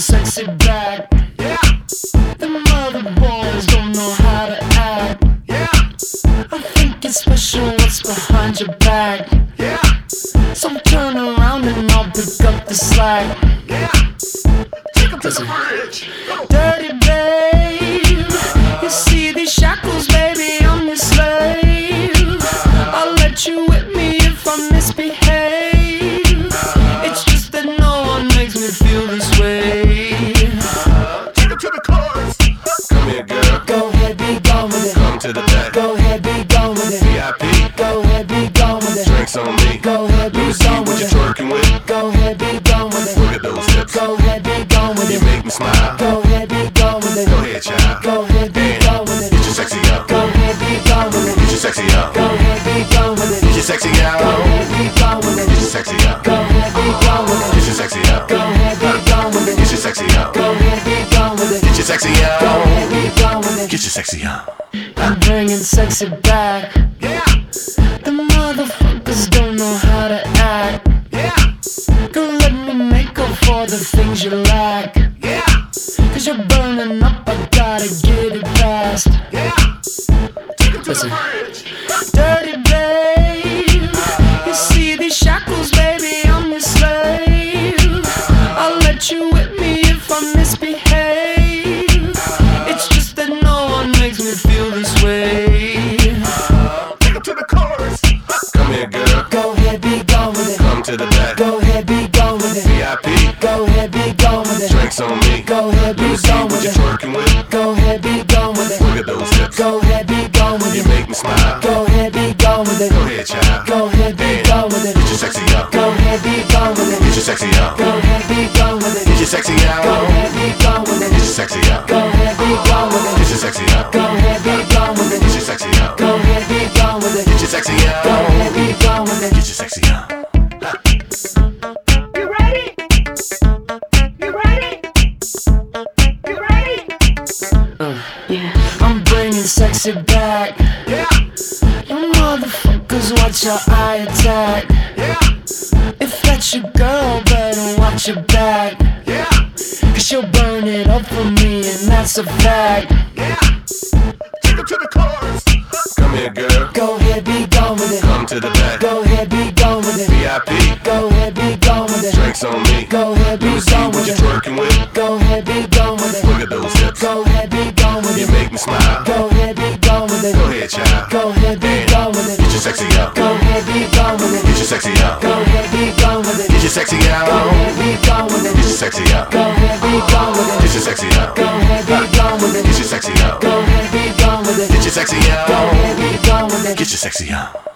sexy back. Yeah. The mother boys don't know how to act. Yeah. I think it's special what's behind your back. Yeah. So turn around and I'll pick up the slack. Yeah. Take him to the bridge. Dirty babe, you see these shackles, baby, I'm your slave. I'll let you whip me if I misbehave. It's just that no one makes me feel this way. Take him to the chorus. Come here, girl. Go ahead, be gone with it. Come to the back. Go ahead, be gone with it. VIP. Go ahead, be gone with it. Drinks on me. Go ahead, be Let me see gone what with you're it. twerking with. Go ahead, be gone with it. Look at those hips. Go ahead, be gone with You it. make me smile. Go ahead, be gone with it. Go ahead, child. Go ahead, be gone with Get it. your sexy up. Go ahead, be gone with it. Get your sexy up. Go ahead, be gone with it. Get your sexy Go out. ahead, be gone with it. Get your sexy up. Go ahead, be gone with it. Get your sexy up. Go ahead, be gone with it. Get your sexy up. Go ahead, be gone with it. Get your sexy Go out. ahead, be gone with it. Get your sexy up. I'm bringing sexy back. Yeah. The motherfuckers don't know how to act. Yeah. Girl, let me make up for the things you lack. Yeah. Cause you're burning up, I gotta get it fast. Yeah. Take him to Listen. the bridge. Dirty babe, you see these shackles, baby, I'm your slave. I'll let you whip me if I misbehave. It's just that no one makes me feel this way. Take him to the chorus. Come here, girl. Go ahead, be gone with it. Come to the back. Go ahead, be gone with it. VIP. Go ahead, be gone with it. Drinks on me. Go ahead, Let be me see gone what with you're it. twerking with. Go ahead, be gone with it. Look at those hips. Go ahead, be gone with You it. make me smile. Go ahead, be gone with it. Go ahead, child. Go ahead, be gone with it. Get your sexy up. Go ahead, be gone with it. Get your sexy up. Go ahead, be gone with it. Get your sexy Go out. ahead, be gone with Get it. your sexy up. Go ahead, be gone with Get it. your sexy up. Go ahead, be gone with Get it. your sexy up. Go ahead, be gone with it. Get your sexy Go out. ahead, be gone with it. Get your sexy up. You ready? You ready? You ready? I'm bringing sexy back. Yeah. You motherfuckers, watch your eye attack. Yeah. If that's your girl, better watch your back. Yeah. Cause she'll burn it up for me, and that's a fact. Yeah. Take him to the chorus. Come here, girl. Go ahead, be gone with it. Come to the back. Go ahead, be gone with it. VIP. Go ahead, be gone with it. Drinks on me. Go ahead, Let be me see gone what with you're it. twerking with. Go ahead, be gone with it. Look at those hips. Go ahead, be gone with You it. make me smile. Go ahead, be gone with it. Go ahead, child. Go ahead, be gone with Get it. your sexy up. Go ahead, be gone with Get it. your sexy up. Go ahead, be gone with it. Get your sexy Go out. ahead, be gone with Get your it. sexy up. Go ahead, be gone with Get it. your sexy up. Go ahead, be gone with Get it. your sexy up. Go ahead, be gone with it. Get your sexy Go out. ahead, be gone with it. Get your sexy up.